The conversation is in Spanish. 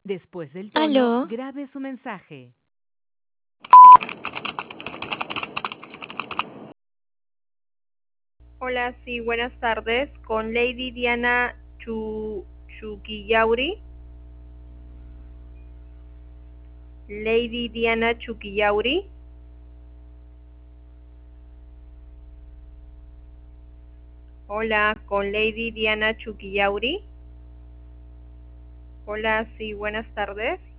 Después del tono, Aló, grabe su mensaje. Hola, sí, buenas tardes. Con Lady Diana Chuquillauri. Lady Diana Chuquillauri. Hola, con Lady Diana Chuquillauri. Hola, sí, buenas tardes.